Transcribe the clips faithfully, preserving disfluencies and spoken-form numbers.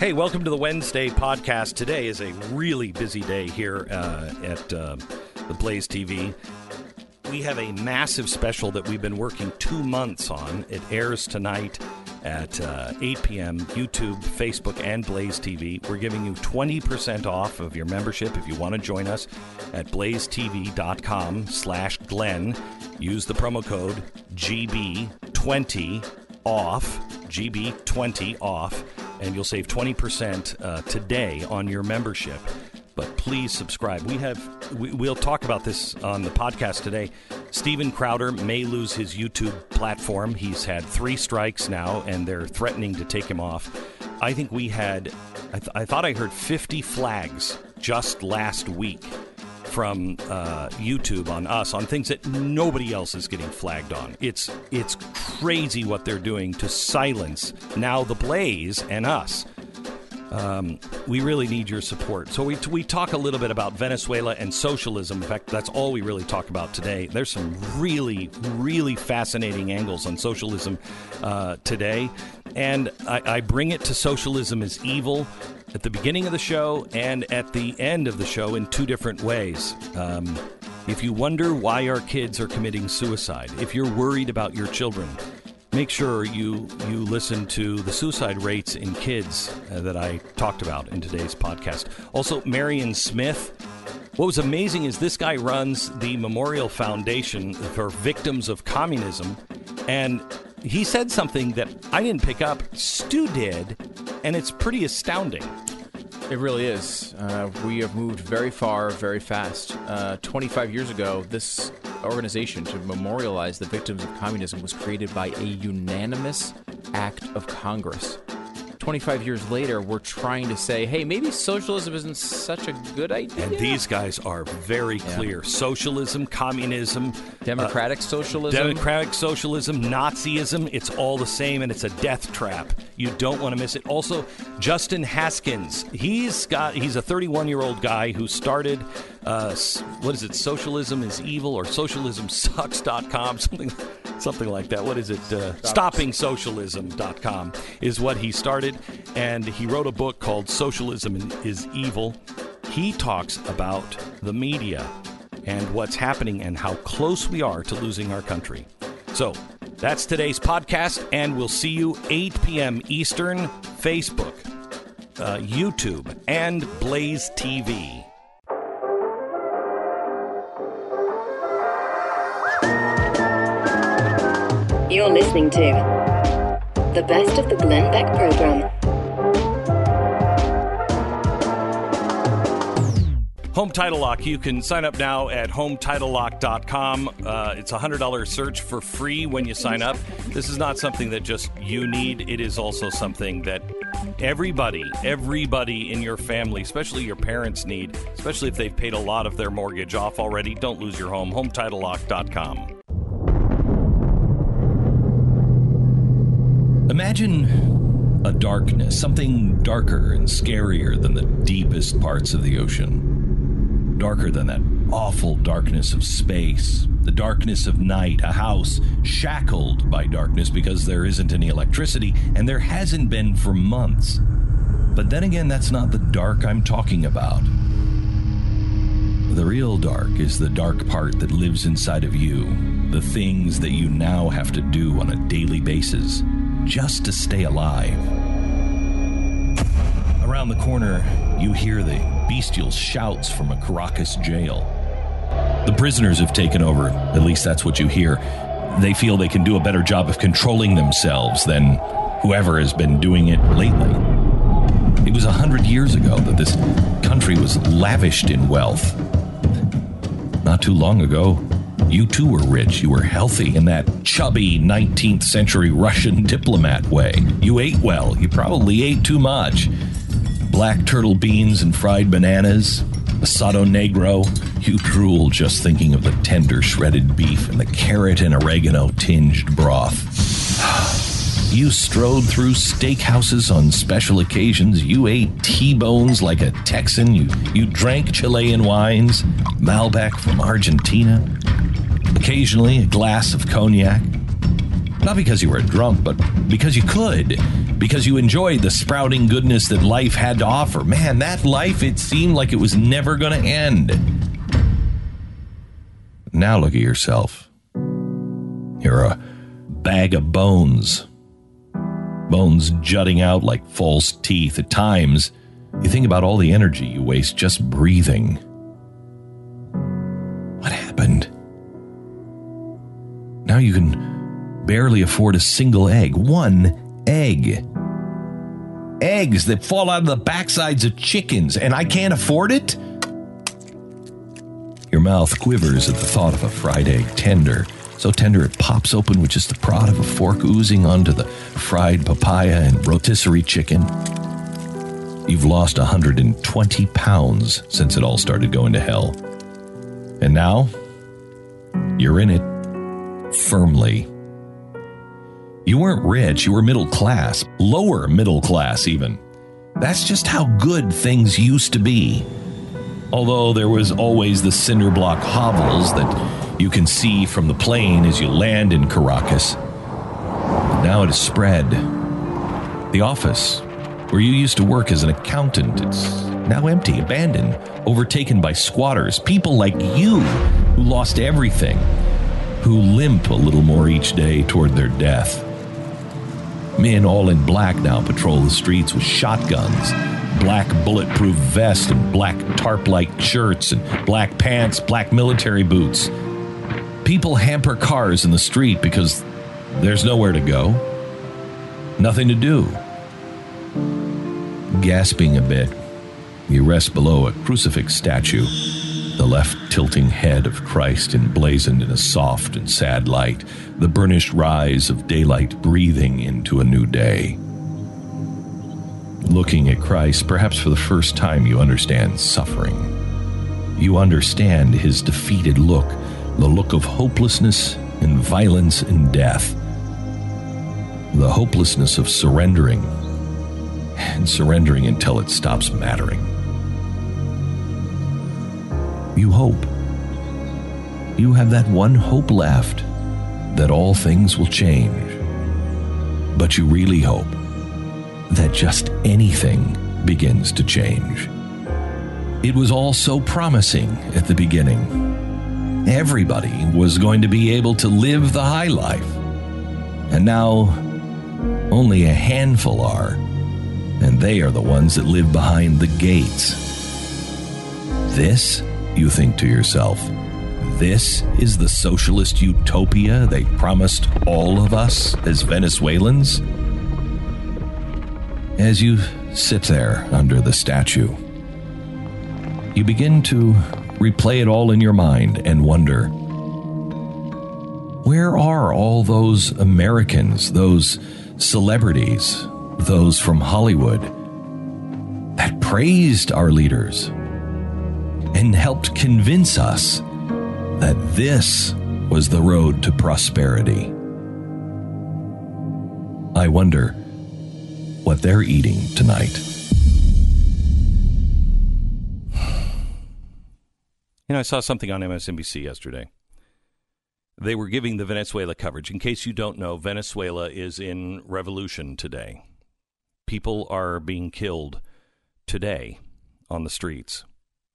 Hey, welcome to the Wednesday podcast. Today is a really busy day here uh, at uh, the Blaze T V. We have a massive special that we've been working two months on. It airs tonight at uh, eight p.m. YouTube, Facebook, and Blaze T V. We're giving you twenty percent off of your membership if you want to join us at blazetv.com slash Glenn. Use the promo code G B twenty off, G B twenty off, and you'll save twenty percent uh, today on your membership. But please subscribe. We have, we, we'll talk about this on the podcast today. Steven Crowder may lose his YouTube platform. He's had three strikes now, and they're threatening to take him off. I think we had, I, th- I thought I heard fifty flags just last week from uh, YouTube on us on things that nobody else is getting flagged on. It's it's crazy what they're doing to silence now the Blaze and us. Um, we really need your support. So we we talk a little bit about Venezuela and socialism. In fact, that's all we really talk about today. There's some really, really fascinating angles on socialism uh, today. And I, I bring it to socialism as evil at the beginning of the show and at the end of the show in two different ways. Um, if you wonder why our kids are committing suicide, if you're worried about your children, make sure you, you listen to the suicide rates in kids uh, that I talked about in today's podcast. Also, Marion Smith. What was amazing is this guy runs the Memorial Foundation for Victims of Communism, and he said something that I didn't pick up. Stu did, and it's pretty astounding. It really is. Uh, we have moved very far, very fast. Uh, twenty-five years ago, this organization to memorialize the victims of communism was created by a unanimous act of Congress. twenty-five years later, we're trying to say, hey, maybe socialism isn't such a good idea. And these guys are very clear. Yeah. Socialism, communism. Democratic uh, socialism. Democratic socialism, Nazism, it's all the same, and it's a death trap. You don't want to miss it. Also, Justin Haskins. He's got. He's a thirty-one-year-old guy who started, uh, what is it, Socialism is Evil or socialism sucks dot com, something something like that. What is it? Uh, stopping socialism dot com is what he started, and he wrote a book called Socialism is Evil. He talks about the media and what's happening and how close we are to losing our country. So that's today's podcast, and we'll see you eight p.m. Eastern, Facebook, uh, YouTube, and Blaze T V. You're listening to the best of the Glenn Beck program. Home Title Lock. You can sign up now at home title lock dot com. Uh, it's a one hundred dollars search for free when you sign up. This is not something that just you need. It is also something that everybody, everybody in your family, especially your parents need, especially if they've paid a lot of their mortgage off already. Don't lose your home. home title lock dot com. Imagine a darkness, something darker and scarier than the deepest parts of the ocean. Darker than that awful darkness of space, the darkness of night, a house shackled by darkness because there isn't any electricity, and there hasn't been for months. But then again, that's not the dark I'm talking about. The real dark is the dark part that lives inside of you, the things that you now have to do on a daily basis just to stay alive. Around the corner, you hear the bestial shouts from a Caracas jail. The prisoners have taken over, at least that's what you hear. They feel they can do a better job of controlling themselves than whoever has been doing it lately. It was a hundred years ago that this country was lavished in wealth. Not too long ago, you too were rich. You were healthy in that chubby nineteenth century Russian diplomat way. You ate well. You probably ate too much. Black turtle beans and fried bananas, asado negro. You drool just thinking of the tender shredded beef and the carrot and oregano tinged broth. You strode through steakhouses on special occasions. You ate T-bones like a Texan. You, you drank Chilean wines, Malbec from Argentina. Occasionally, a glass of cognac. Not because you were a drunk, but because you could. Because you enjoyed the sprouting goodness that life had to offer. Man, that life, it seemed like it was never going to end. Now look at yourself. You're a bag of bones. Bones jutting out like false teeth. At times, you think about all the energy you waste just breathing. What happened? Now you can barely afford a single egg. One egg. Eggs that fall out of the backsides of chickens, and I can't afford it? Your mouth quivers at the thought of a fried egg, tender. So tender it pops open with just the prod of a fork oozing onto the fried papaya and rotisserie chicken. You've lost one hundred twenty pounds since it all started going to hell. And now, you're in it firmly. You weren't rich, you were middle class, lower middle class even. That's just how good things used to be. Although there was always the cinder block hovels that you can see from the plane as you land in Caracas. But now it has spread. The office, where you used to work as an accountant, it's now empty, abandoned, overtaken by squatters, people like you who lost everything, who limp a little more each day toward their death. Men all in black now patrol the streets with shotguns, black bulletproof vests and black tarp-like shirts and black pants, black military boots. People hamper cars in the street because there's nowhere to go, nothing to do. Gasping a bit, you rest below a crucifix statue, the left tilting head of Christ emblazoned in a soft and sad light, the burnished rise of daylight breathing into a new day. Looking at Christ, perhaps for the first time you understand suffering. You understand his defeated look, the look of hopelessness and violence and death. The hopelessness of surrendering, and surrendering until it stops mattering. You hope. You have that one hope left, that all things will change. But you really hope that just anything begins to change. It was all so promising at the beginning. Everybody was going to be able to live the high life. And now, only a handful are, and they are the ones that live behind the gates. This, you think to yourself, this is the socialist utopia they promised all of us as Venezuelans? As you sit there under the statue, you begin to replay it all in your mind and wonder, where are all those Americans, those celebrities, those from Hollywood that praised our leaders and helped convince us that this was the road to prosperity? I wonder what they're eating tonight. You know, I saw something on M S N B C yesterday. They were giving the Venezuela coverage. In case you don't know, Venezuela is in revolution today. People are being killed today on the streets.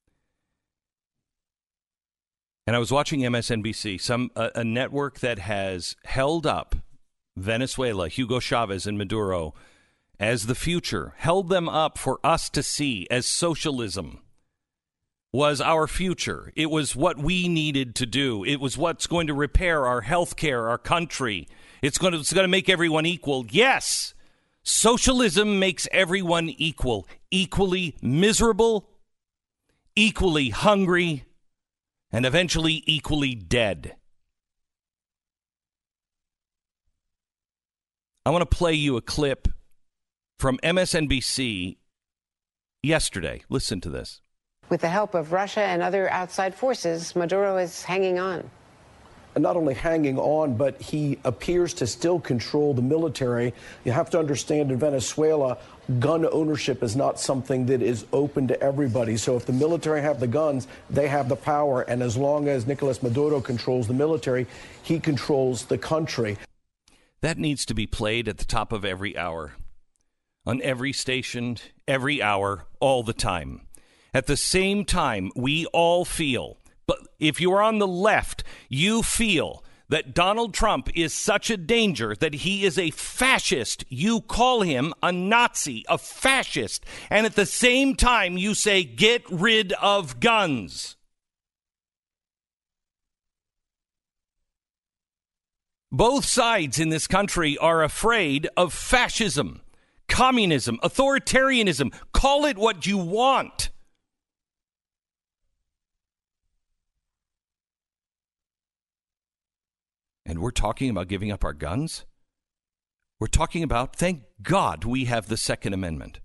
And I was watching M S N B C, some a, a network that has held up Venezuela, Hugo Chavez and Maduro as the future, held them up for us to see as socialism was our future. It was what we needed to do. It was what's going to repair our health care, our country. It's going to, it's going to make everyone equal. Yes, socialism makes everyone equal, equally miserable, equally hungry, and eventually equally dead. I want to play you a clip from M S N B C yesterday. Listen to this. With the help of Russia and other outside forces, Maduro is hanging on. And not only hanging on, but he appears to still control the military. You have to understand, in Venezuela, gun ownership is not something that is open to everybody. So if the military have the guns, they have the power. And as long as Nicolas Maduro controls the military, he controls the country. That needs to be played at the top of every hour, on every station, every hour, all the time. At the same time, we all feel, but if you're on the left, you feel that Donald Trump is such a danger, that he is a fascist. You call him a Nazi, a fascist. And at the same time, you say, get rid of guns. Both sides in this country are afraid of fascism, communism, authoritarianism. Call it what you want. And we're talking about giving up our guns? We're talking about, thank God we have the Second Amendment.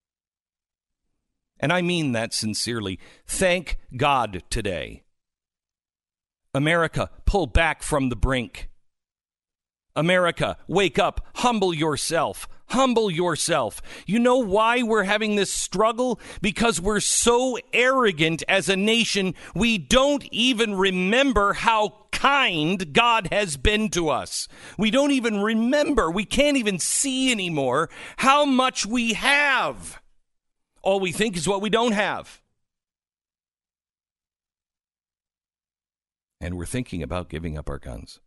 And I mean that sincerely. Thank God today. America, pull back from the brink. America, wake up, humble yourself, humble yourself. You know why we're having this struggle? Because we're so arrogant as a nation, we don't even remember how kind God has been to us. We don't even remember, we can't even see anymore how much we have. All we think is what we don't have. And we're thinking about giving up our guns.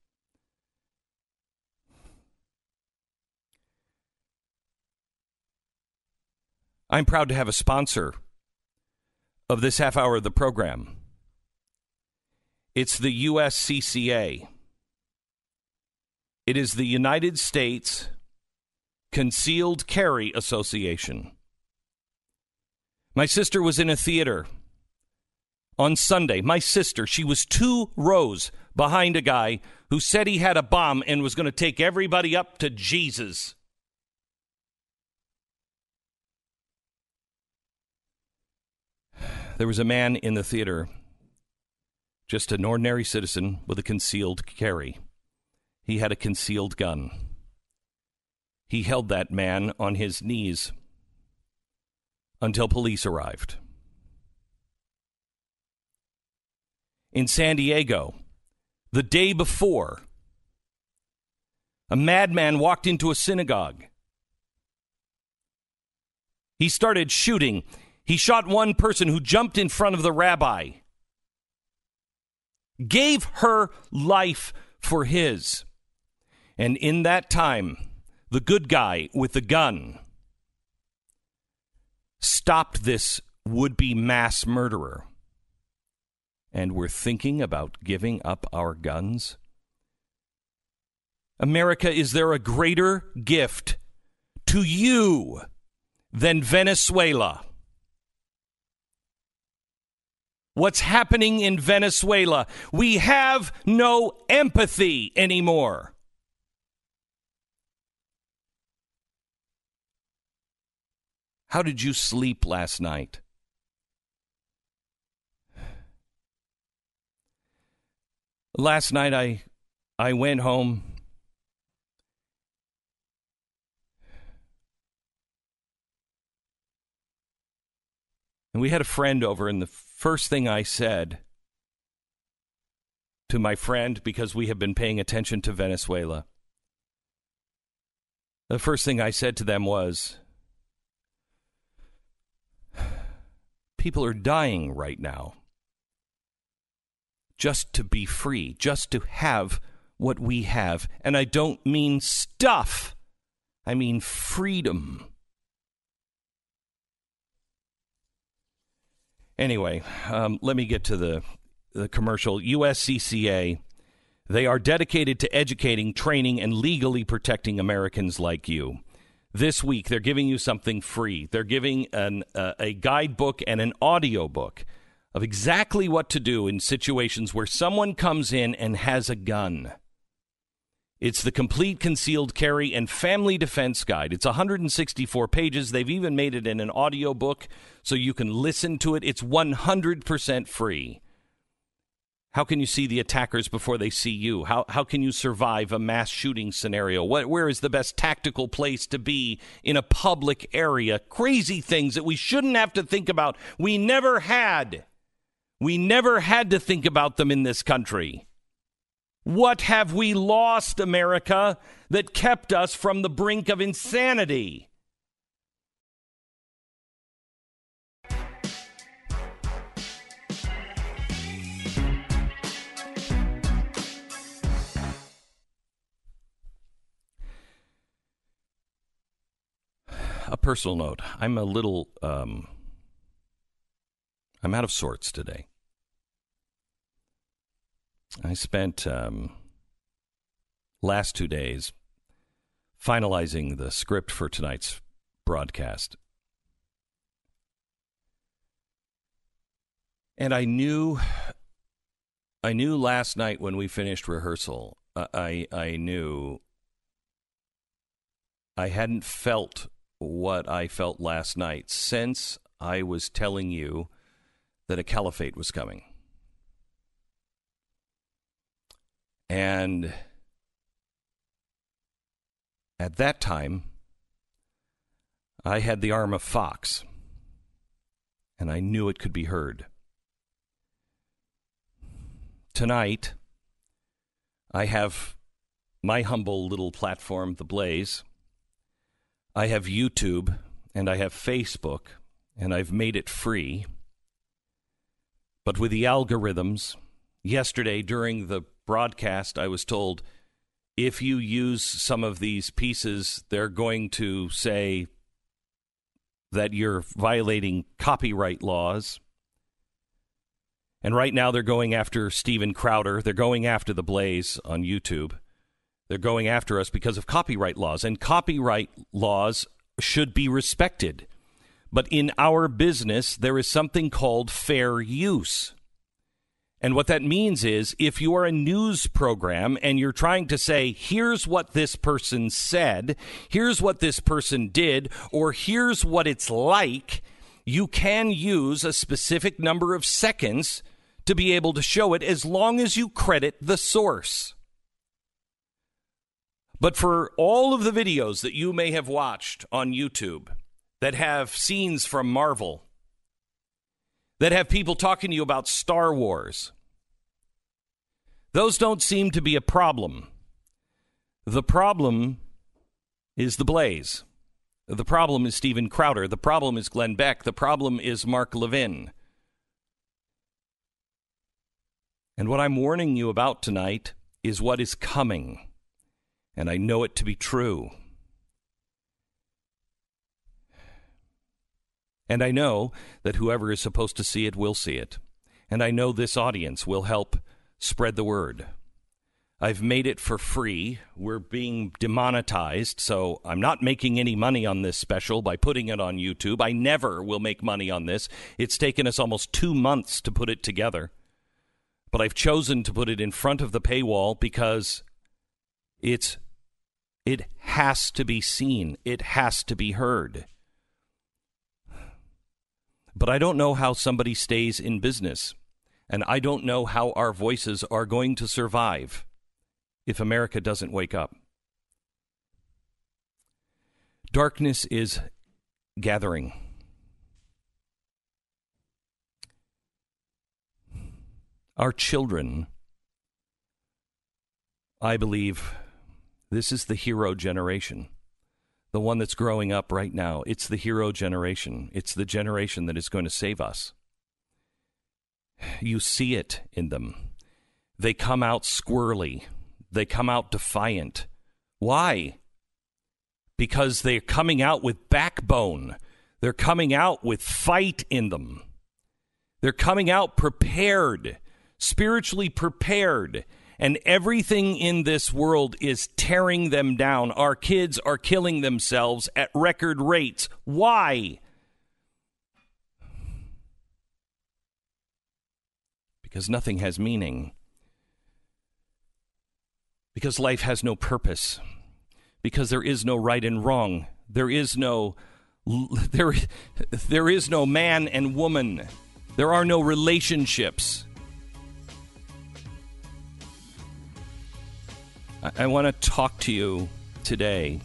I'm proud to have a sponsor of this half hour of the program. It's the U S C C A. It is the United States Concealed Carry Association. My sister was in a theater on Sunday. My sister, she was two rows behind a guy who said he had a bomb and was going to take everybody up to Jesus. There was a man in the theater, just an ordinary citizen with a concealed carry. He had a concealed gun. He held that man on his knees until police arrived. In San Diego, the day before, a madman walked into a synagogue. He started shooting. He shot one person who jumped in front of the rabbi, gave her life for his. And in that time, the good guy with the gun stopped this would-be mass murderer. And we're thinking about giving up our guns? America, is there a greater gift to you than Venezuela? What's happening in Venezuela? We have no empathy anymore. How did you sleep last night? Last night I I went home. And we had a friend over, and the first thing I said to my friend, because we have been paying attention to Venezuela, the first thing I said to them was, people are dying right now just to be free, just to have what we have. And I don't mean stuff. I mean freedom. Anyway, um, let me get to the, the commercial. U S C C A, they are dedicated to educating, training, and legally protecting Americans like you. This week, they're giving you something free. They're giving an, uh, a guidebook and an audio book of exactly what to do in situations where someone comes in and has a gun. It's the Complete Concealed Carry and Family Defense Guide. It's one hundred sixty-four pages. They've even made it in an audio book so you can listen to it. It's one hundred percent free. How can you see the attackers before they see you? How how can you survive a mass shooting scenario? What, where is the best tactical place to be in a public area? Crazy things that we shouldn't have to think about. We never had. We never had to think about them in this country. What have we lost, America, that kept us from the brink of insanity? A personal note. I'm a little, um, I'm out of sorts today. I spent um, last two days finalizing the script for tonight's broadcast. And I knew, I knew last night when we finished rehearsal, uh, I, I knew I hadn't felt what I felt last night since I was telling you that a caliphate was coming. And at that time, I had the arm of Fox, and I knew it could be heard. Tonight, I have my humble little platform, The Blaze. I have YouTube, and I have Facebook, and I've made it free. But with the algorithms, yesterday during the broadcast, I was told, if you use some of these pieces, they're going to say that you're violating copyright laws. And right now they're going after Steven Crowder. They're going after The Blaze on YouTube. They're going after us because of copyright laws, and copyright laws should be respected. But in our business, there is something called fair use. And what that means is if you are a news program and you're trying to say, here's what this person said, here's what this person did, or here's what it's like, you can use a specific number of seconds to be able to show it as long as you credit the source. But for all of the videos that you may have watched on YouTube that have scenes from Marvel, that have people talking to you about Star Wars, those don't seem to be a problem. The problem is The Blaze. The problem is Steven Crowder. The problem is Glenn Beck. The problem is Mark Levin. And what I'm warning you about tonight is what is coming. And I know it to be true. And I know that whoever is supposed to see it will see it. And I know this audience will help spread the word. I've made it for free. We're being demonetized, so I'm not making any money on this special by putting it on YouTube. I never will make money on this. It's taken us almost two months to put it together. But I've chosen to put it in front of the paywall because it's it has to be seen. It has to be heard. But I don't know how somebody stays in business. And I don't know how our voices are going to survive if America doesn't wake up. Darkness is gathering. Our children, I believe, this is the hero generation. The one that's growing up right now. It's the hero generation. It's the generation that is going to save us. You see it in them. They come out squirrely. They come out defiant. Why? Because they're coming out with backbone. They're coming out with fight in them. They're coming out prepared, spiritually prepared. And everything in this world is tearing them down. Our kids are killing themselves at record rates. Why? Because nothing has meaning. Because life has no purpose. Because there is no right and wrong. There is no there, there is no man and woman. There are no relationships. I, I want to talk to you today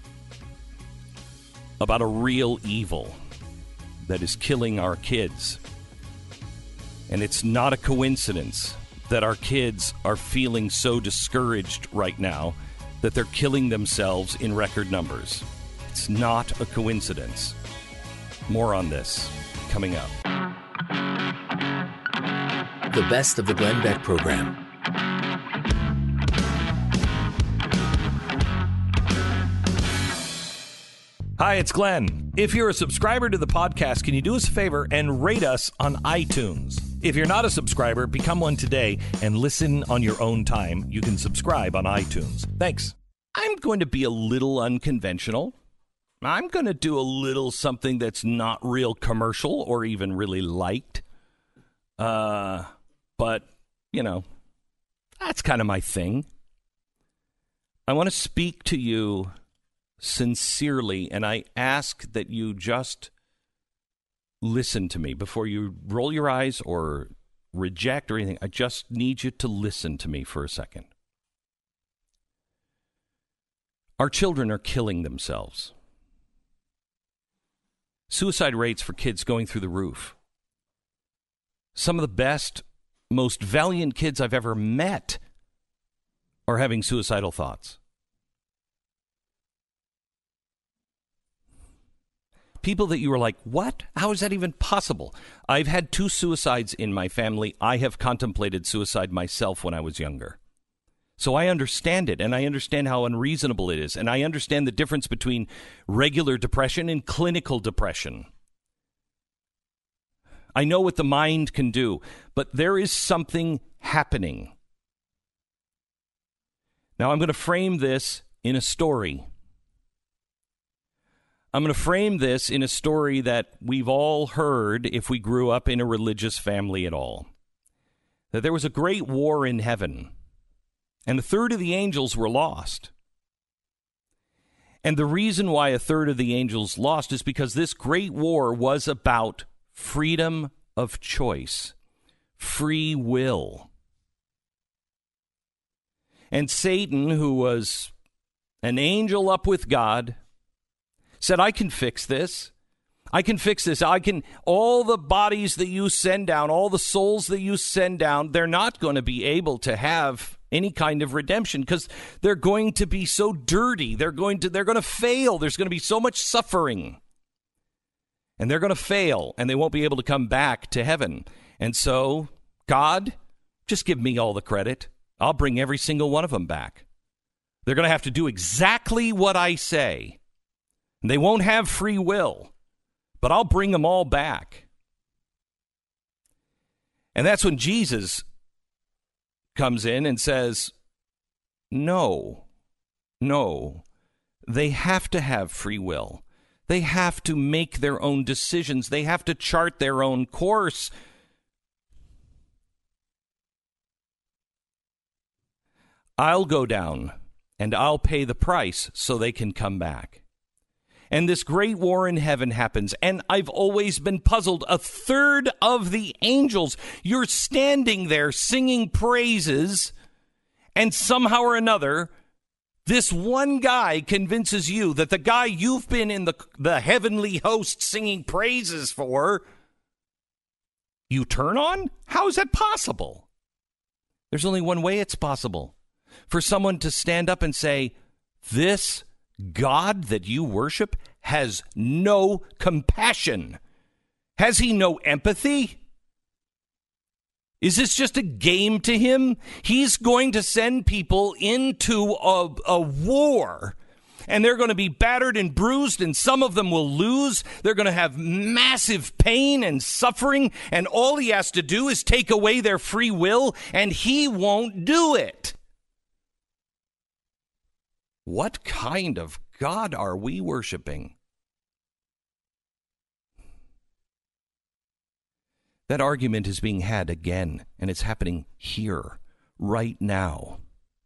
about a real evil that is killing our kids. And it's not a coincidence that our kids are feeling so discouraged right now that they're killing themselves in record numbers. It's not a coincidence. More on this coming up. The best of the Glenn Beck program. Hi, it's Glenn. If you're a subscriber to the podcast, can you do us a favor and rate us on iTunes? If you're not a subscriber, become one today and listen on your own time. You can subscribe on iTunes. Thanks. I'm going to be a little unconventional. I'm going to do a little something that's not real commercial or even really liked. Uh, but, you know, that's kind of my thing. I want to speak to you sincerely, and I ask that you just listen to me before you roll your eyes or reject or anything. I just need you to listen to me for a second. Our children are killing themselves. Suicide rates for kids going through the roof. Some of the best, most valiant kids I've ever met are having suicidal thoughts. People that you were like, what? How is that even possible? I've had two suicides in my family. I have contemplated suicide myself when I was younger. So I understand it, and I understand how unreasonable it is, and I understand the difference between regular depression and clinical depression. I know what the mind can do, but there is something happening. Now I'm going to frame this in a story. I'm going to frame this in a story that we've all heard if we grew up in a religious family at all. That there was a great war in heaven, and a third of the angels were lost. And the reason why a third of the angels lost is because this great war was about freedom of choice, free will. And Satan, who was an angel up with God, said, I can fix this. I can fix this. I can, all the bodies that you send down, all the souls that you send down, they're not going to be able to have any kind of redemption because they're going to be so dirty. They're going to, they're going to fail. There's going to be so much suffering. And they're going to fail, and they won't be able to come back to heaven. And so, God, just give me all the credit. I'll bring every single one of them back. They're going to have to do exactly what I say. They won't have free will, but I'll bring them all back. And that's when Jesus comes in and says, no, no, they have to have free will. They have to make their own decisions. They have to chart their own course. I'll go down and I'll pay the price so they can come back. And this great war in heaven happens. And I've always been puzzled. A third of the angels, you're standing there singing praises, and somehow or another, this one guy convinces you that the guy you've been in the, the heavenly host singing praises for, you turn on? How is that possible? There's only one way it's possible. For someone to stand up and say, this God that you worship has no compassion. Has he no empathy? Is this just a game to him? He's going to send people into a, a war, and they're going to be battered and bruised, and some of them will lose. They're going to have massive pain and suffering, and all he has to do is take away their free will, and he won't do it. What kind of God are we worshiping? That argument is being had again, and it's happening here, right now.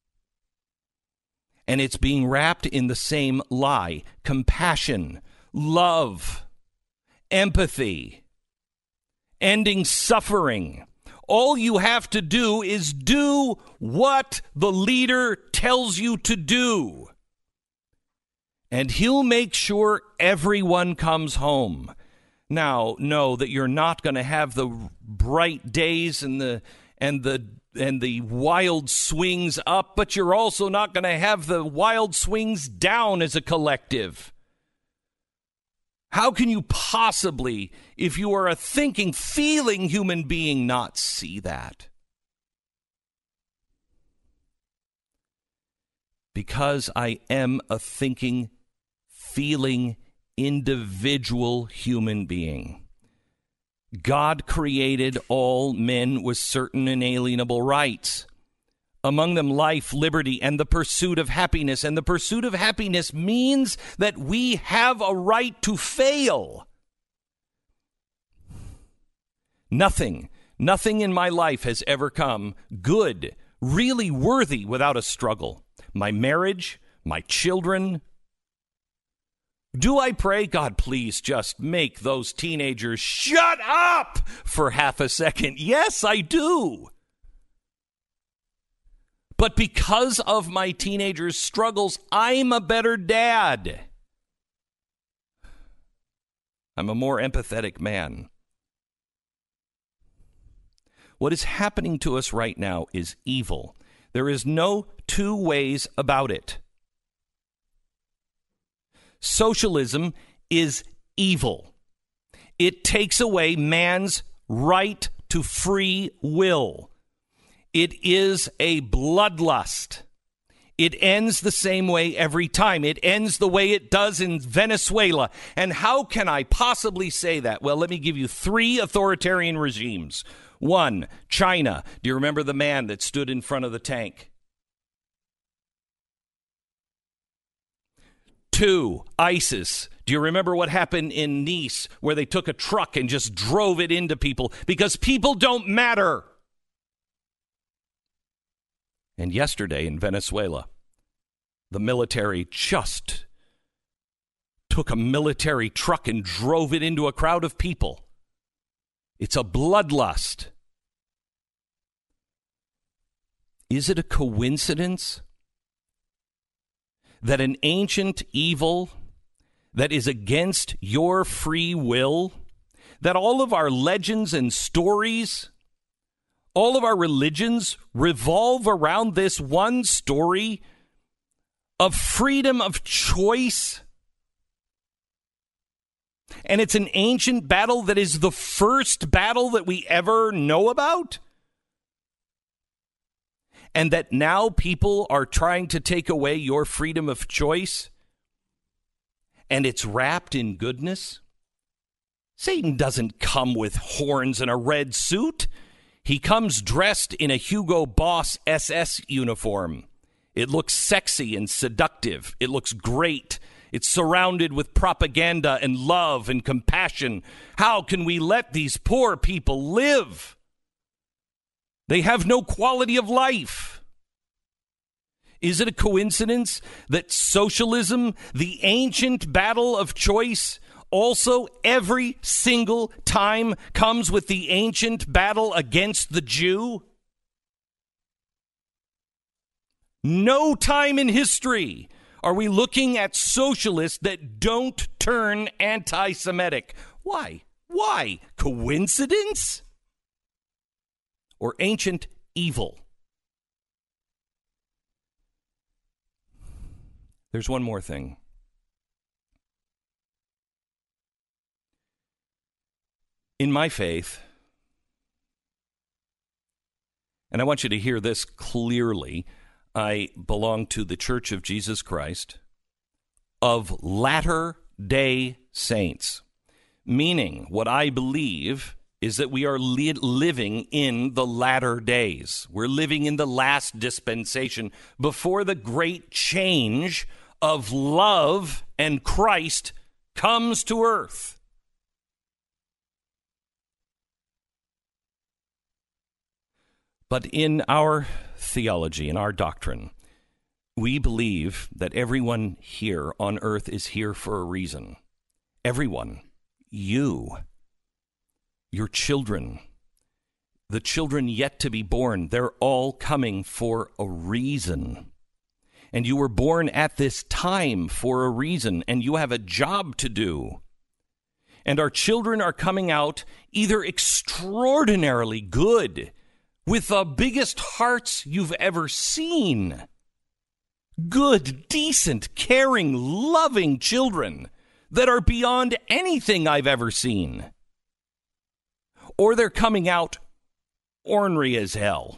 And it's being wrapped in the same lie: compassion, love, empathy, ending suffering. All you have to do is do what the leader tells you to do. And he'll make sure everyone comes home. Now, know that you're not going to have the bright days and the and the and the wild swings up, but you're also not going to have the wild swings down as a collective. How can you possibly, if you are a thinking, feeling human being, not see that? Because I am a thinking, feeling, individual human being. God created all men with certain inalienable rights. Among them life, liberty, and the pursuit of happiness. And the pursuit of happiness means that we have a right to fail. Nothing, nothing in my life has ever come good, really worthy without a struggle. My marriage, my children. Do I pray, God, please just make those teenagers shut up for half a second? Yes, I do. But because of my teenagers' struggles, I'm a better dad. I'm a more empathetic man. What is happening to us right now is evil. There is no two ways about it. Socialism is evil. It takes away man's right to free will. It is a bloodlust. It ends the same way every time. It ends the way it does in Venezuela. And how can I possibly say that? Well, let me give you three authoritarian regimes. One, China. Do you remember the man that stood in front of the tank? Two, ISIS. Do you remember what happened in Nice where they took a truck and just drove it into people because people don't matter? And yesterday in Venezuela, the military just took a military truck and drove it into a crowd of people. It's a bloodlust. Is it a coincidence that an ancient evil that is against your free will, that all of our legends and stories, all of our religions revolve around this one story of freedom of choice? And it's an ancient battle that is the first battle that we ever know about? And that now people are trying to take away your freedom of choice? And it's wrapped in goodness? Satan doesn't come with horns and a red suit. He comes dressed in a Hugo Boss S S uniform. It looks sexy and seductive. It looks great. It's surrounded with propaganda and love and compassion. How can we let these poor people live? They have no quality of life. Is it a coincidence that socialism, the ancient battle of choice, also every single time comes with the ancient battle against the Jew? No time in history are we looking at socialists that don't turn anti-Semitic. Why? Why? Coincidence? Or ancient evil? There's one more thing. In my faith, and I want you to hear this clearly, I belong to the Church of Jesus Christ of Latter-day Saints, meaning what I believe is that we are li- living in the latter days. We're living in the last dispensation before the great change of love and Christ comes to earth. But in our theology, in our doctrine, we believe that everyone here on earth is here for a reason. Everyone. You. Your children. The children yet to be born. They're all coming for a reason. And you were born at this time for a reason, and you have a job to do. And our children are coming out either extraordinarily good, with the biggest hearts you've ever seen. Good, decent, caring, loving children that are beyond anything I've ever seen. Or they're coming out ornery as hell.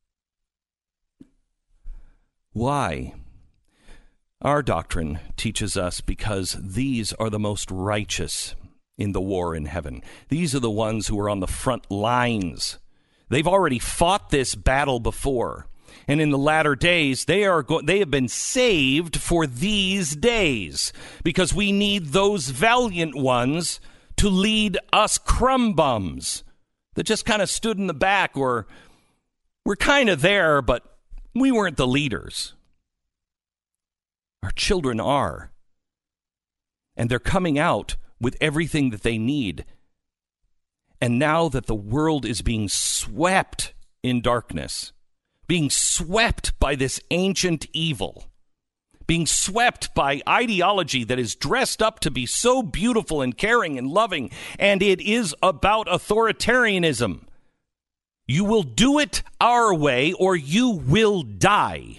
Why? Our doctrine teaches us because these are the most righteous in the war in heaven. These are the ones who are on the front lines. They've already fought this battle before. And in the latter days, they are go- they have been saved for these days, because we need those valiant ones to lead us crumb bums that just kind of stood in the back, or we're kind of there, but we weren't the leaders. Our children are. And they're coming out with everything that they need. And now that the world is being swept in darkness, being swept by this ancient evil, being swept by ideology that is dressed up to be so beautiful and caring and loving, and it is about authoritarianism. You will do it our way or you will die.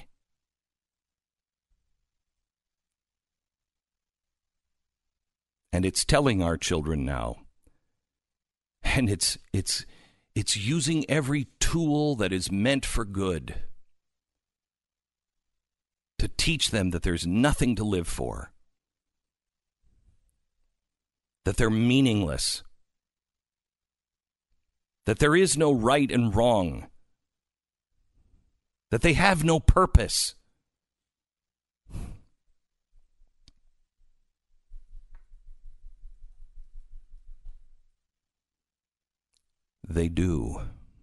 And it's telling our children now. And it's it's it's using every tool that is meant for good to teach them that there's nothing to live for, that they're meaningless, that there is no right and wrong, that they have no purpose. They do.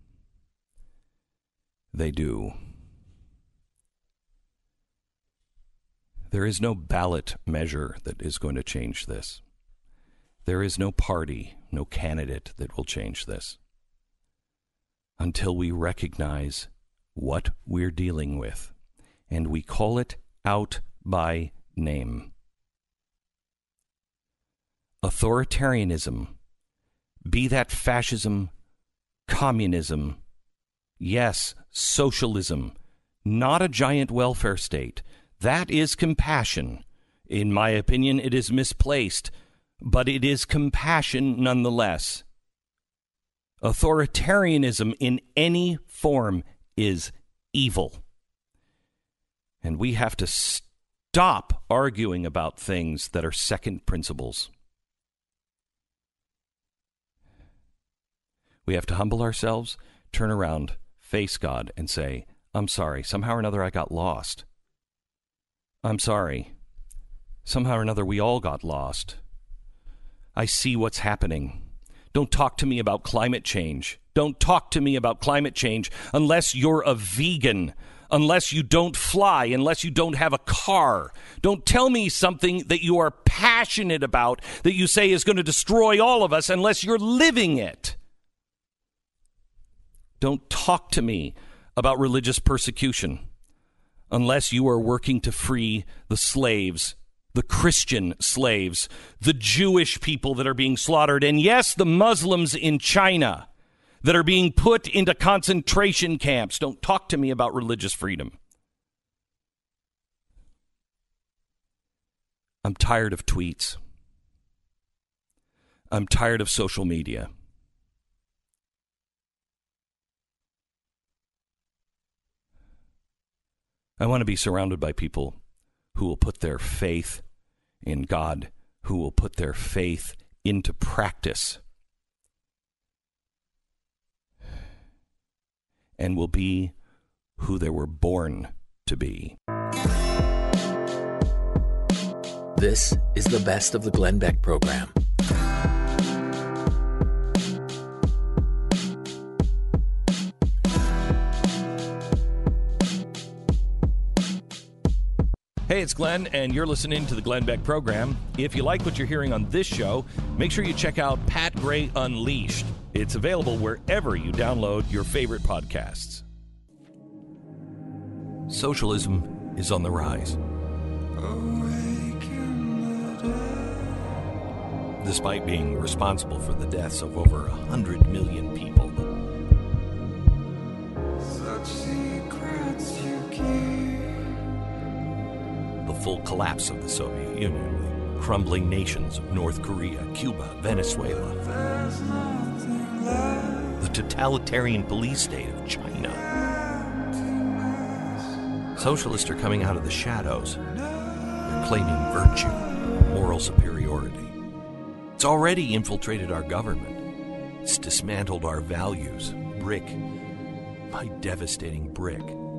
They do. There is no ballot measure that is going to change this. There is no party, no candidate that will change this until we recognize what we're dealing with and we call it out by name. Authoritarianism, be that fascism, communism, yes, socialism, not a giant welfare state. That is compassion. In my opinion, it is misplaced, but it is compassion nonetheless. Authoritarianism in any form is evil. And we have to stop arguing about things that are second principles. We have to humble ourselves, turn around, face God, and say, I'm sorry. Somehow or another, I got lost. I'm sorry. Somehow or another, we all got lost. I see what's happening. Don't talk to me about climate change. Don't talk to me about climate change unless you're a vegan, unless you don't fly, unless you don't have a car. Don't tell me something that you are passionate about that you say is going to destroy all of us unless you're living it. Don't talk to me about religious persecution unless you are working to free the slaves, the Christian slaves, the Jewish people that are being slaughtered, and yes, the Muslims in China that are being put into concentration camps. Don't talk to me about religious freedom. I'm tired of tweets. I'm tired of social media. I want to be surrounded by people who will put their faith in God, who will put their faith into practice, and will be who they were born to be. This is the best of the Glenn Beck program. Hey, it's Glenn, and you're listening to the Glenn Beck program. If you like what you're hearing on this show, make sure you check out Pat Gray Unleashed. It's available wherever you download your favorite podcasts. Socialism is on the rise. Despite being responsible for the deaths of over one hundred million people. The full collapse of the Soviet Union, the crumbling nations of North Korea, Cuba, Venezuela, the totalitarian police state of China. Socialists are coming out of the shadows. They're claiming virtue, moral superiority. It's already infiltrated our government. It's dismantled our values, brick by devastating brick.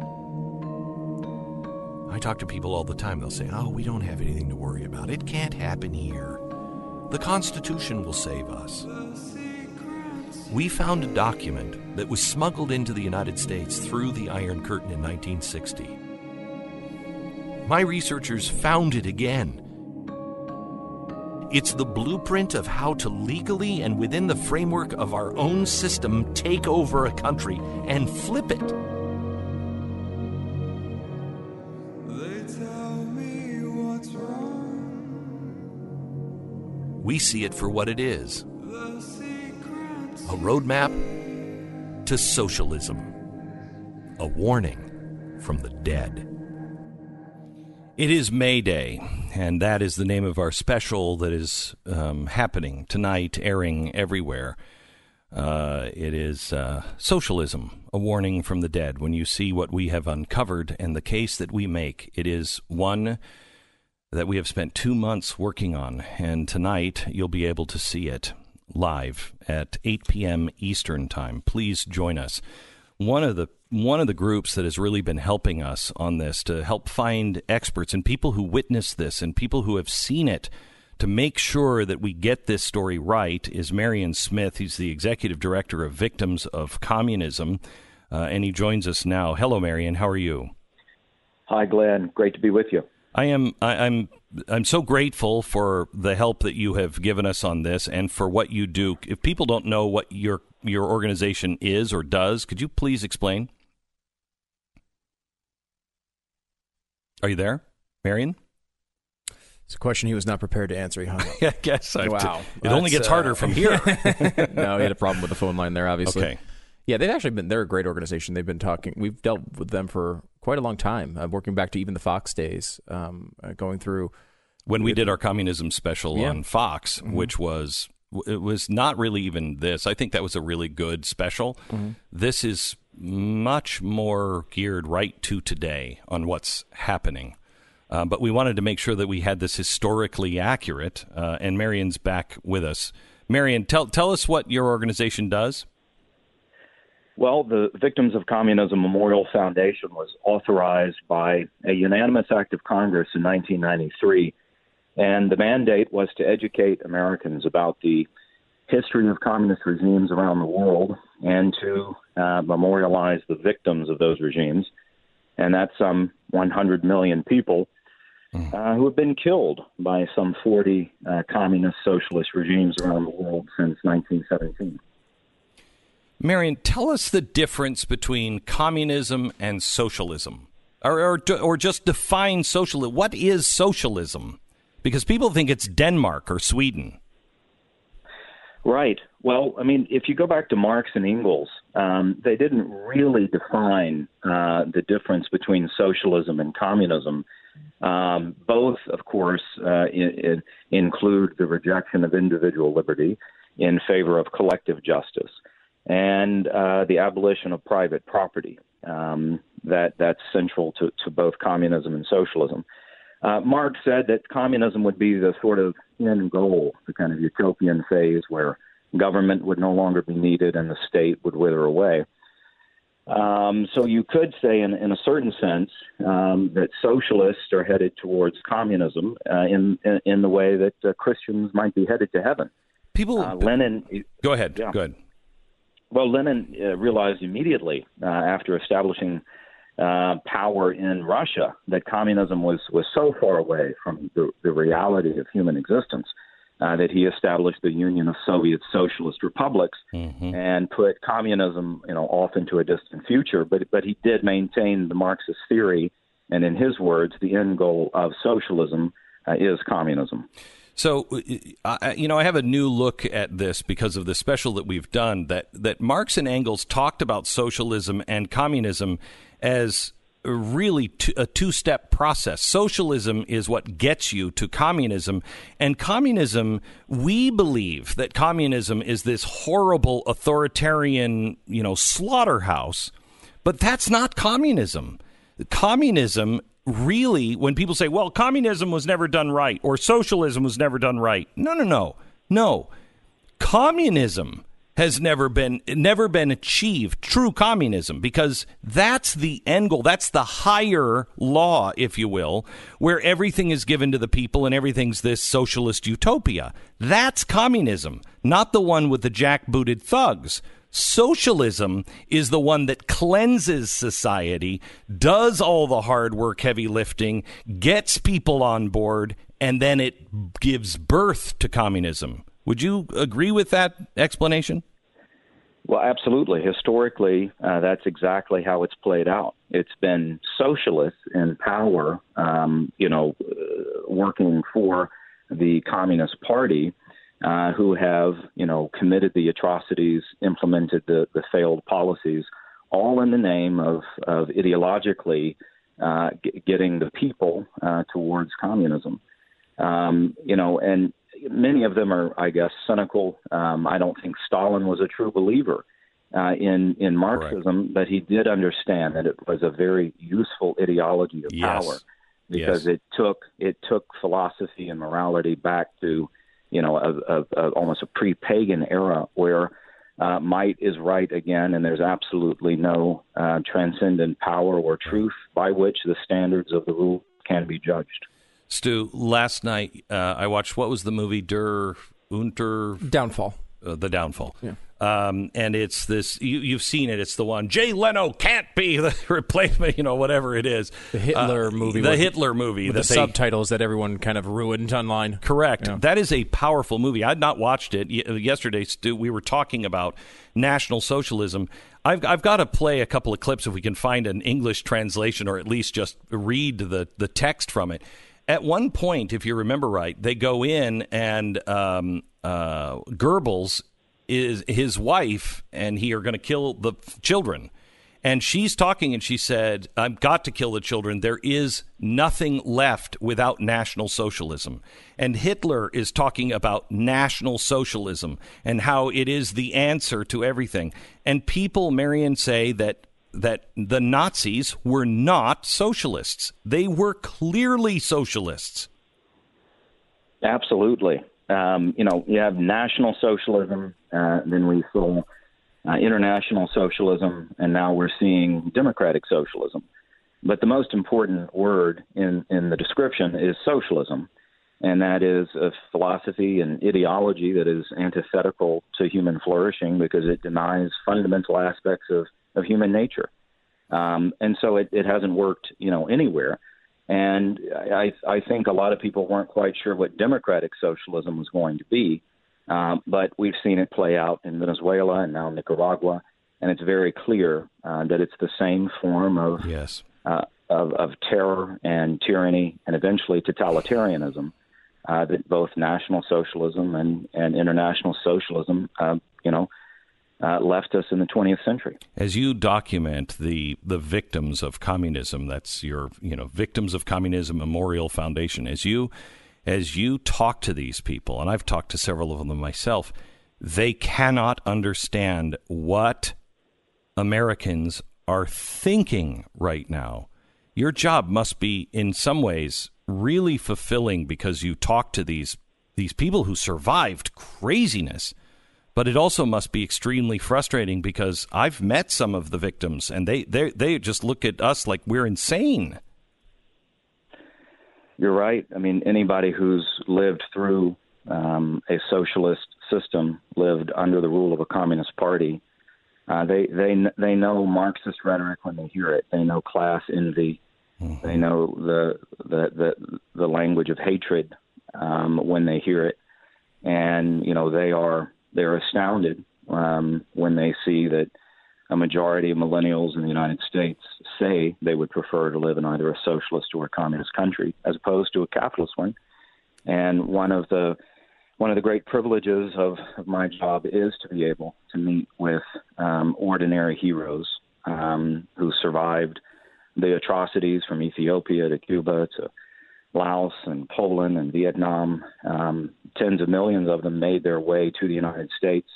I talk to people all the time. They'll say, oh, we don't have anything to worry about. It can't happen here. The Constitution will save us. We found a document that was smuggled into the United States through the Iron Curtain in nineteen sixty. My researchers found it again. It's the blueprint of how to legally and within the framework of our own system take over a country and flip it. We see it for what it is. A roadmap to socialism. A warning from the dead. It is May Day, and that is the name of our special that is um, happening tonight, airing everywhere. Uh, it is uh, Socialism, a warning from the dead. When you see what we have uncovered and the case that we make, it is one that we have spent two months working on, and tonight you'll be able to see it live at eight p.m. Eastern Time. Please join us. One of the one of the groups that has really been helping us on this to help find experts and people who witnessed this and people who have seen it to make sure that we get this story right is Marion Smith. He's the executive director of Victims of Communism, uh, and he joins us now. Hello, Marion. How are you? Hi, Glenn. Great to be with you. I am. I, I'm. I'm so grateful for the help that you have given us on this and for what you do. If people don't know what your your organization is or does, could you please explain? Are you there, Marion? It's a question he was not prepared to answer. He hung up. I guess. I wow. It That's, only gets uh, harder from here. No, he had a problem with the phone line there, obviously. Okay. Yeah, they've actually been, they're a great organization. They've been talking, we've dealt with them for quite a long time, uh, working back to even the Fox days, um, uh, going through. When we did our communism special yeah. on Fox, mm-hmm. which was, it was not really even this. I think that was a really good special. Mm-hmm. This is much more geared right to today on what's happening. Uh, but we wanted to make sure that we had this historically accurate, uh, and Marion's back with us. Marion, tell tell us what your organization does. Well, the Victims of Communism Memorial Foundation was authorized by a unanimous act of Congress in nineteen ninety-three, and the mandate was to educate Americans about the history of communist regimes around the world and to uh, memorialize the victims of those regimes, and that's some one hundred million people uh, who have been killed by some forty uh, communist socialist regimes around the world since nineteen seventeen. Marion, tell us the difference between communism and socialism, or, or, or just define socialism. What is socialism? Because people think it's Denmark or Sweden. Right. Well, I mean, if you go back to Marx and Engels, um, they didn't really define uh, the difference between socialism and communism. Um, both, of course, uh, in, in include the rejection of individual liberty in favor of collective justice, and uh, the abolition of private property. Um, that that's central to, to both communism and socialism. Uh, Marx said that communism would be the sort of end goal, the kind of utopian phase where government would no longer be needed and the state would wither away. Um, so you could say, in, in a certain sense, um, that socialists are headed towards communism uh, in, in in the way that uh, Christians might be headed to heaven. People, uh, Lenin. Go ahead. Yeah. Go ahead. Well, Lenin uh, realized immediately uh, after establishing uh, power in Russia that communism was, was so far away from the, the reality of human existence uh, that he established the Union of Soviet Socialist Republics mm-hmm. and put communism, you know, off into a distant future. But but he did maintain the Marxist theory, and in his words, the end goal of socialism uh, is communism. So, uh, you know, I have a new look at this because of the special that we've done, that, that Marx and Engels talked about socialism and communism as really t- a two-step process. Socialism is what gets you to communism. And communism, we believe that communism is this horrible authoritarian, you know, slaughterhouse. But that's not communism. Communism really, when people say, well, communism was never done right or socialism was never done right. No, no, no. No. Communism has never been never been achieved, true communism, because that's the end goal. That's the higher law, if you will, where everything is given to the people and everything's this socialist utopia. That's communism, not the one with the jackbooted thugs. Socialism is the one that cleanses society, does all the hard work, heavy lifting, gets people on board, and then it gives birth to communism. Would you agree with that explanation? Well, absolutely. Historically, uh, that's exactly how it's played out. It's been socialists in power, um, you know, uh, working for the Communist Party, uh, who have, you know, committed the atrocities, implemented the, the failed policies, all in the name of, of ideologically uh, g- getting the people uh, towards communism. Um, you know, and many of them are, I guess, cynical. Um, I don't think Stalin was a true believer uh, in in Marxism, Correct. But he did understand that it was a very useful ideology of yes. power, because yes. it took it took philosophy and morality back to, you know, a, a, a, almost a pre-pagan era where uh, might is right again, and there's absolutely no uh, transcendent power or truth by which the standards of the rule can be judged. Stu, last night uh, I watched, what was the movie, Der Unter... Downfall. Uh, the Downfall. Yeah. Um, and it's this, you, you've seen it, it's the one, Jay Leno can't be the replacement, you know, whatever it is. The Hitler uh, movie. The with, Hitler movie. With that the they, subtitles that everyone kind of ruined online. Correct. Yeah. That is a powerful movie. I'd not watched it. Y- yesterday, Stu, we were talking about National Socialism. I've I've got to play a couple of clips if we can find an English translation, or at least just read the, the text from it. At one point, if you remember right, they go in and um, uh, Goebbels, is his wife, and he are going to kill the children. And she's talking, and she said, I've got to kill the children. There is nothing left without National Socialism. And Hitler is talking about National Socialism and how it is the answer to everything. And people, Marion, say that that the Nazis were not socialists. They were clearly socialists. Absolutely. Um, you know, you have National Socialism, uh, then we saw uh, International Socialism, and now we're seeing Democratic Socialism. But the most important word in, in the description is socialism, and that is a philosophy and ideology that is antithetical to human flourishing because it denies fundamental aspects of of human nature. Um, and so it, it hasn't worked, you know, anywhere. And I, I think a lot of people weren't quite sure what democratic socialism was going to be. Um, but we've seen it play out in Venezuela and now Nicaragua. And it's very clear uh, that it's the same form of, yes. uh, of, of terror and tyranny and eventually totalitarianism uh, that both National Socialism and, and international socialism, uh, you know, Uh, left us in the twentieth century. As you document the the victims of communism, that's your you know Victims of Communism Memorial Foundation. As you as you talk to these people, and I've talked to several of them myself, they cannot understand what Americans are thinking right now. Your job must be, in some ways, really fulfilling because you talk to these these people who survived craziness. But it also must be extremely frustrating because I've met some of the victims, and they, they, they just look at us like we're insane. You're right. I mean, anybody who's lived through um, a socialist system, lived under the rule of a communist party, uh, they, they, they know Marxist rhetoric when they hear it. They know class envy. Mm-hmm. They know the, the, the, the language of hatred um, when they hear it. And, you know, they are... They're astounded um, when they see that a majority of millennials in the United States say they would prefer to live in either a socialist or a communist country as opposed to a capitalist one. And one of the one of the great privileges of, of my job is to be able to meet with um, ordinary heroes um, who survived the atrocities from Ethiopia to Cuba to Laos and Poland and Vietnam. Um, tens of millions of them made their way to the United States,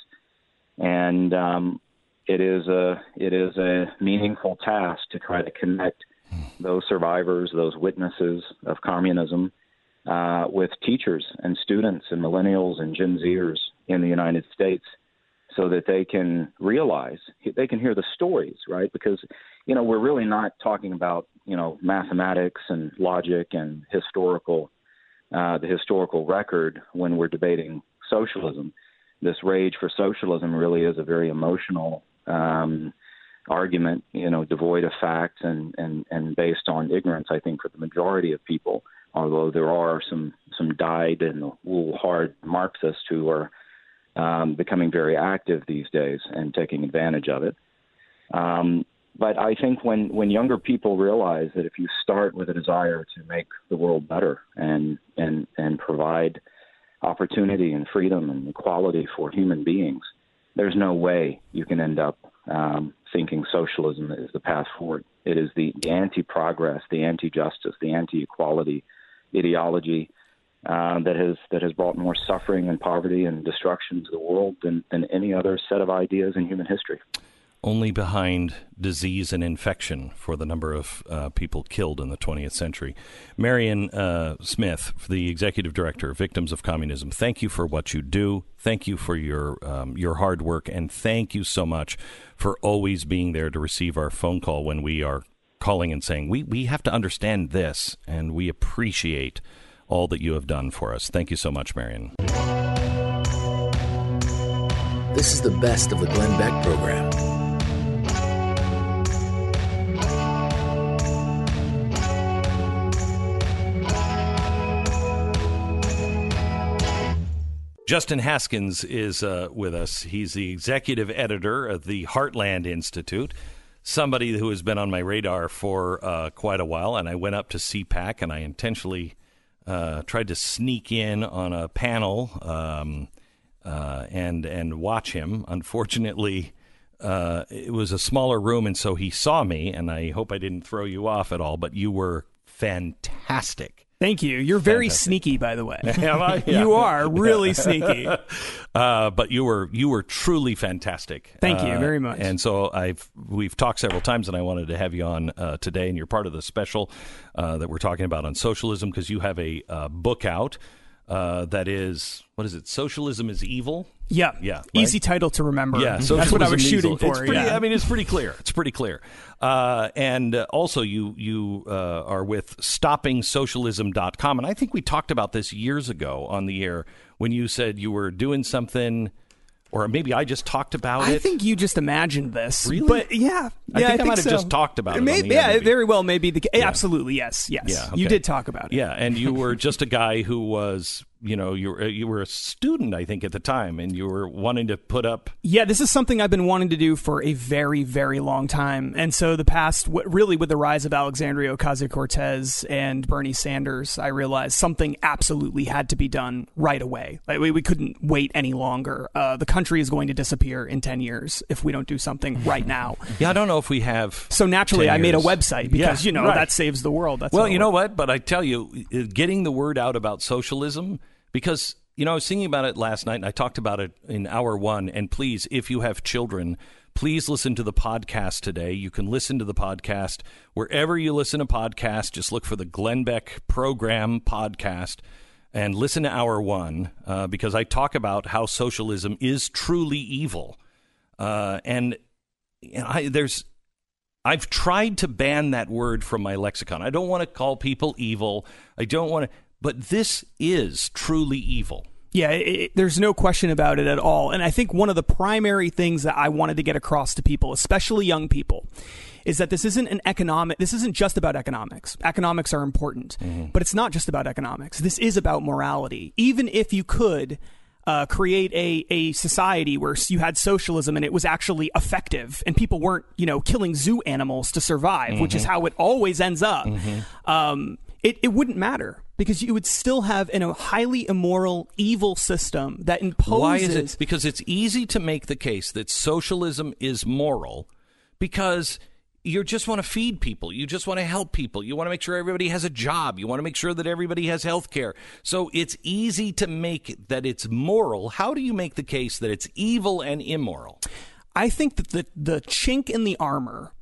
and um, it is a it is a meaningful task to try to connect those survivors, those witnesses of communism, uh, with teachers and students and millennials and Gen Zers in the United States, so that they can realize, they can hear the stories, right? Because, you know, we're really not talking about, you know, mathematics and logic and historical, uh, the historical record when we're debating socialism. This rage for socialism really is a very emotional um, argument, you know, devoid of facts and, and, and based on ignorance, I think, for the majority of people, although there are some, some dyed and wool hard Marxists who are um, becoming very active these days and taking advantage of it. Um, but I think when, when younger people realize that if you start with a desire to make the world better and, and, and provide opportunity and freedom and equality for human beings, there's no way you can end up um, thinking socialism is the path forward. It is the, the anti-progress, the anti-justice, the anti-equality ideology uh, that has that has brought more suffering and poverty and destruction to the world than, than any other set of ideas in human history. Only behind disease and infection for the number of uh, people killed in the twentieth century. Marion uh, Smith, the Executive Director of Victims of Communism, thank you for what you do. Thank you for your um, your hard work, and thank you so much for always being there to receive our phone call when we are calling and saying, we, we have to understand this, and we appreciate all that you have done for us. Thank you so much, Marion. This is the best of the Glenn Beck program. Justin Haskins is uh, with us. He's the executive editor of the Heartland Institute, somebody who has been on my radar for uh, quite a while. And I went up to C PAC and I intentionally uh, tried to sneak in on a panel um, uh, and and watch him. Unfortunately, uh, it was a smaller room, and so he saw me. And I hope I didn't throw you off at all, but you were fantastic. Thank you. You're very Fantastic. Sneaky, by the way. Am I? Yeah. You are really sneaky. Uh, but you were you were truly fantastic. Thank you uh, very much. And so I've we've talked several times, and I wanted to have you on uh, today. And you're part of the special uh, that we're talking about on socialism, because you have a uh, book out uh, that is, what is it? Socialism is Evil. Yeah, yeah. Right? Easy title to remember. Yeah, that's what I was shooting for. It's pretty, yeah. I mean, it's pretty clear. It's pretty clear. Uh, and uh, also, you you uh, are with stopping socialism dot com, and I think we talked about this years ago on the air when you said you were doing something, or maybe I just talked about I it. I think you just imagined this. Really? But yeah, I yeah, think I, I, think might have so. just talked about it. Maybe, on the yeah, air, it maybe. very well may be the case. Yeah. Absolutely, yes, yes. Yeah, okay. You did talk about it. Yeah, and you were just a guy who was, you know, you were, you were a student, I think, at the time, and you were wanting to put up. Yeah, this is something I've been wanting to do for a very, very long time. And so the past, really with the rise of Alexandria Ocasio-Cortez and Bernie Sanders, I realized something absolutely had to be done right away. Like, we, we couldn't wait any longer. Uh, the country is going to disappear in ten years if we don't do something right now. Yeah, I don't know if we have. So naturally, I made a website because, yeah, you know, right. that saves the world. That's well, you know what? But I tell you, getting the word out about socialism, because, you know, I was thinking about it last night, and I talked about it in hour one. And please, if you have children, please listen to the podcast today. You can listen to the podcast wherever you listen to podcasts. Just look for the Glenn Beck Program podcast and listen to hour one, uh, because I talk about how socialism is truly evil. Uh, and you know, I, there's, I've tried to ban that word from my lexicon. I don't want to call people evil. I don't want to. But this is truly evil. Yeah, it, it, there's no question about it at all. And I think one of the primary things that I wanted to get across to people, especially young people, is that this isn't an economic, this isn't just about economics. Economics are important, mm-hmm. but it's not just about economics. This is about morality. Even if you could uh, create a, a society where you had socialism and it was actually effective and people weren't, you know, killing zoo animals to survive, mm-hmm. which is how it always ends up. Mm-hmm. Um, It, it wouldn't matter because you would still have in a highly immoral, evil system that imposes. Why is it? Because it's easy to make the case that socialism is moral because you just want to feed people. You just want to help people. You want to make sure everybody has a job. You want to make sure that everybody has health care. So it's easy to make that it's moral. How do you make the case that it's evil and immoral? I think that the, the chink in the armor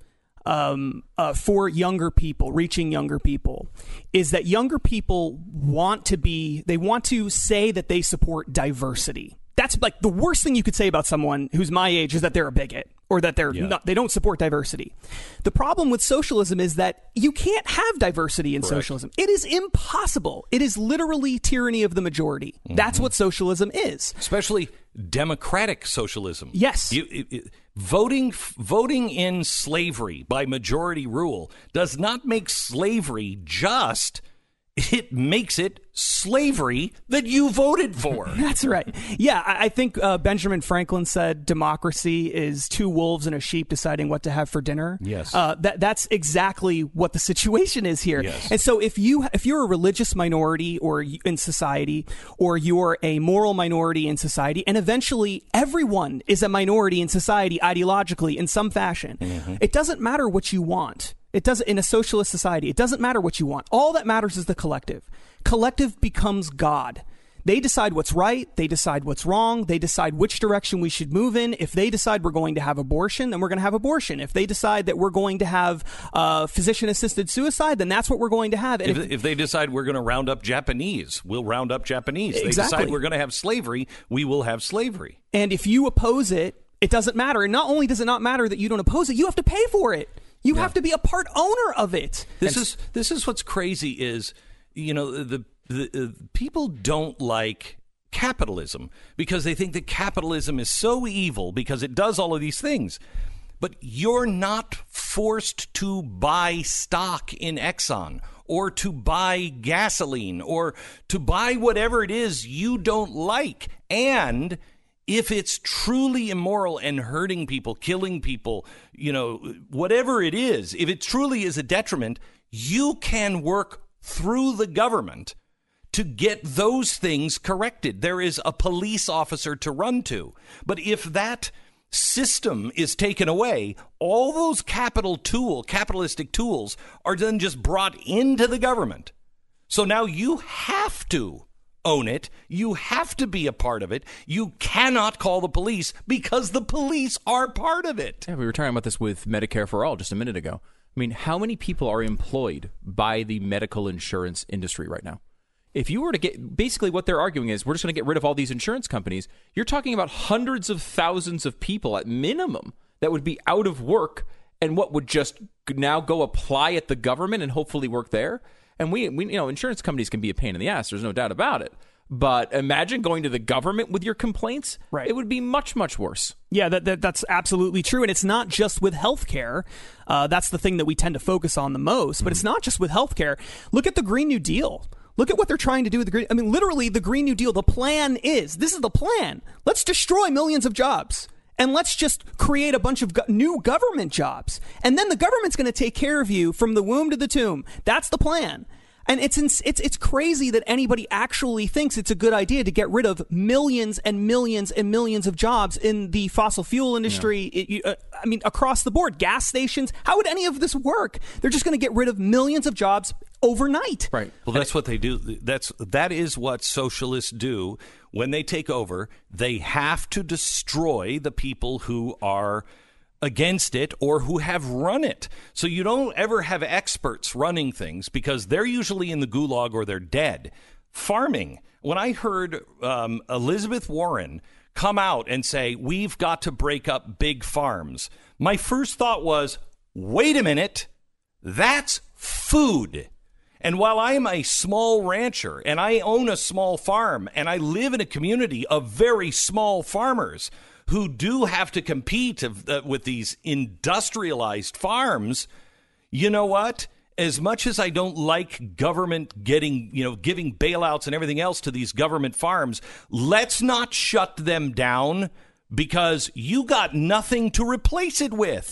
Um, uh, for younger people, reaching younger people, is that younger people want to be, they want to say that they support diversity. That's like the worst thing you could say about someone who's my age is that they're a bigot or that they're yeah. not, they don't support diversity. The problem with socialism is that you can't have diversity in Correct. socialism. It is impossible. It is literally tyranny of the majority. Mm-hmm. That's what socialism is. Especially democratic socialism. Yes. You, it, it, voting, voting in slavery by majority rule does not make slavery just. It makes it slavery that you voted for. That's right. Yeah, I, I think uh, Benjamin Franklin said democracy is two wolves and a sheep deciding what to have for dinner. Yes. Uh, that that's exactly what the situation is here. Yes. And so if you if you're a religious minority or in society, or you're a moral minority in society, and eventually everyone is a minority in society ideologically in some fashion, mm-hmm. it doesn't matter what you want. It doesn't, in a socialist society, it doesn't matter what you want. All that matters is the collective. Collective becomes God. They decide what's right. They decide what's wrong. They decide which direction we should move in. If they decide we're going to have abortion, then we're going to have abortion. If they decide that we're going to have uh, physician-assisted suicide, then that's what we're going to have. And if, if, if they decide we're going to round up Japanese, we'll round up Japanese. If exactly. they decide we're going to have slavery, we will have slavery. And if you oppose it, it doesn't matter. And not only does it not matter that you don't oppose it, you have to pay for it. You yeah. have to be a part owner of it. This and, is this is what's crazy is, you know, the, the uh, people don't like capitalism because they think that capitalism is so evil because it does all of these things. But you're not forced to buy stock in Exxon or to buy gasoline or to buy whatever it is you don't like. And if it's truly immoral and hurting people, killing people, you know, whatever it is, if it truly is a detriment, you can work through the government to get those things corrected. There is a police officer to run to. But if that system is taken away, all those capital tool, capitalistic tools are then just brought into the government. So now you have to own it. You have to be a part of it. You cannot call the police because the police are part of it. Yeah, we were talking about this with Medicare for All just a minute ago. I mean, how many people are employed by the medical insurance industry right now? If you were to get, basically what they're arguing is we're just going to get rid of all these insurance companies. You're talking about hundreds of thousands of people at minimum that would be out of work and what would just now go apply at the government and hopefully work there. And we, we, you know, insurance companies can be a pain in the ass. There's no doubt about it. But imagine going to the government with your complaints. Right. It would be much, much worse. Yeah, that, that that's absolutely true. And it's not just with healthcare. Uh, that's the thing that we tend to focus on the most. But mm. it's not just with healthcare. Look at the Green New Deal. Look at what they're trying to do with the Green. I mean, literally, the Green New Deal. The plan is this is the plan. Let's destroy millions of jobs. And let's just create a bunch of go- new government jobs. And then the government's going to take care of you from the womb to the tomb. That's the plan. And it's ins- it's it's crazy that anybody actually thinks it's a good idea to get rid of millions and millions and millions of jobs in the fossil fuel industry. Yeah. It, you, uh, I mean, across the board, gas stations. How would any of this work? They're just going to get rid of millions of jobs overnight. Right. Well, that's what they do. That's that is what socialists do when they take over. They have to destroy the people who are against it or who have run it. So you don't ever have experts running things because they're usually in the gulag or they're dead. Farming. When I heard um, Elizabeth Warren come out and say, we've got to break up big farms, my first thought was, wait a minute, that's food. And while I am a small rancher and I own a small farm and I live in a community of very small farmers who do have to compete with these industrialized farms, you know what? As much as I don't like government getting, you know, giving bailouts and everything else to these government farms, let's not shut them down because you got nothing to replace it with.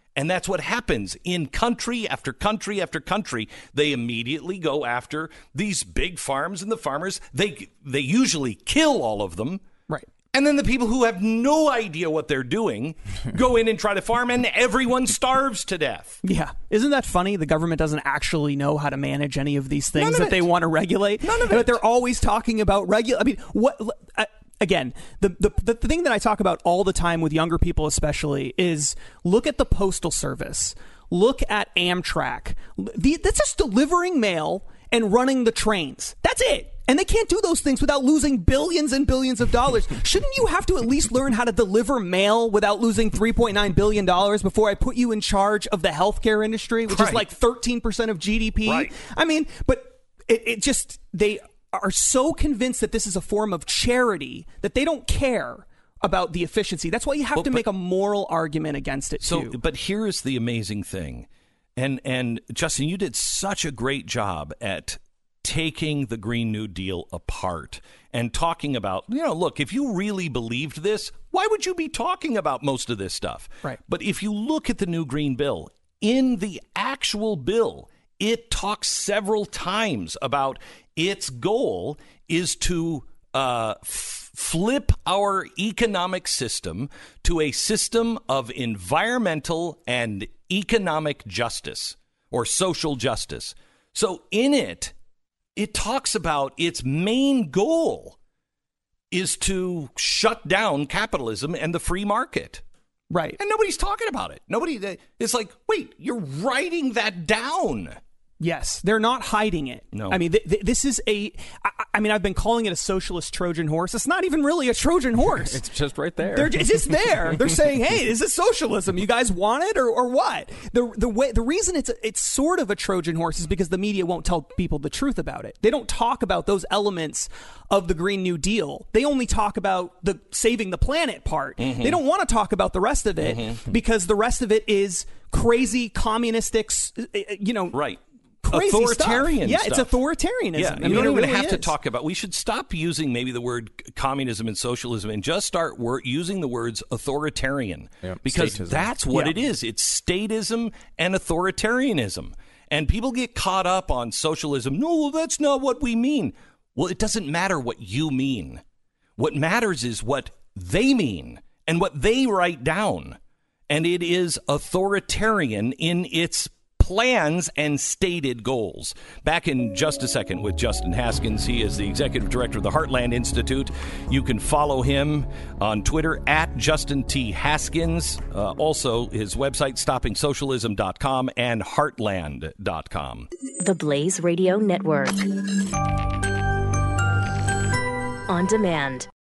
And that's what happens in country after country after country. They immediately go after these big farms and the farmers. They they usually kill all of them. Right. And then the people who have no idea what they're doing go in and try to farm, and everyone starves to death. Yeah. Isn't that funny? The government doesn't actually know how to manage any of these things None of that it. they want to regulate. None of But it. they're always talking about regulate. I mean, what? I, Again, the, the the thing that I talk about all the time with younger people especially is look at the Postal Service. Look at Amtrak. The, that's just delivering mail and running the trains. That's it. And they can't do those things without losing billions and billions of dollars. Shouldn't you have to at least learn how to deliver mail without losing three point nine billion dollars before I put you in charge of the healthcare industry, which Right. is like thirteen percent of G D P? Right. I mean, but it, it just, they are so convinced that this is a form of charity that they don't care about the efficiency. That's why you have Well, to but- make a moral argument against it So, too. but here is the amazing thing. And, and Justin, you did such a great job at taking the Green New Deal apart and talking about, you know, look, if you really believed this, why would you be talking about most of this stuff? Right. But if you look at the new Green Bill, in the actual bill, it talks several times about its goal is to uh, f- flip our economic system to a system of environmental and economic justice or social justice. So in it, it talks about its main goal is to shut down capitalism and the free market. Right. And nobody's talking about it. Nobody, it's like, wait, you're writing that down. Yes, they're not hiding it. No. I mean, th- th- this is a, I-, I mean, I've been calling it a socialist Trojan horse. It's not even really a Trojan horse. It's just right there. They're, it's just there. They're saying, hey, is this socialism? You guys want it or, or what? The the way the reason it's a, it's sort of a Trojan horse is because the media won't tell people the truth about it. They don't talk about those elements of the Green New Deal. They only talk about the saving the planet part. Mm-hmm. They don't want to talk about the rest of it mm-hmm. because the rest of it is crazy communistic, you know, right. Crazy authoritarian stuff. Yeah, stuff. it's authoritarianism. Yeah, I you mean, don't it even really have to is. talk about. We should stop using maybe the word communism and socialism and just start wor- using the words authoritarian Yeah, because statism. that's what Yeah. it is. It's statism and authoritarianism, and people get caught up on socialism. No, that's not what we mean. Well, it doesn't matter what you mean. What matters is what they mean and what they write down, and it is authoritarian in its plans and stated goals. Back in just a second with Justin Haskins. He is the executive director of the Heartland Institute. You can follow him on Twitter at Justin T. Haskins. Uh, also, his website, stopping socialism dot com and heartland dot com. The Blaze Radio Network. On demand.